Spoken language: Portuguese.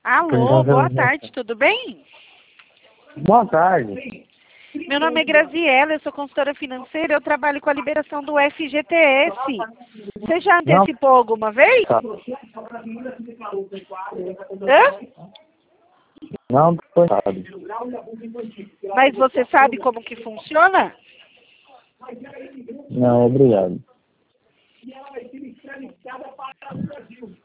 Alô, boa tarde, tudo bem? Boa tarde. Meu nome é Graziela, eu sou consultora financeira, eu trabalho com a liberação do FGTS. Você já antecipou alguma vez? Tá. Hã? Não tô errado. Mas você sabe como que funciona? Não, obrigado.